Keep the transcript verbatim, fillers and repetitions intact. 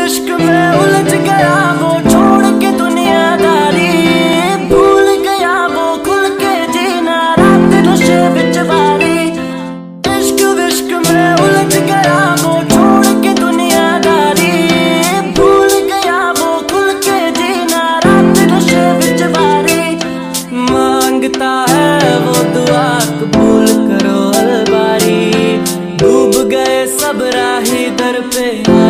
इश्क में उलझ गया वो छोड़ के दुनियादारी, भूल गया वो खुल के जीना रात नशे विच वारी। इश्क विश्क में उलझ गया वो छोड़ के दुनियादारी, भूल गया वो खुल के जीना रात नशे विच वारी। मांगता है वो दुआ कबूल करो अलबारी, डूब गए सब राही दर पे।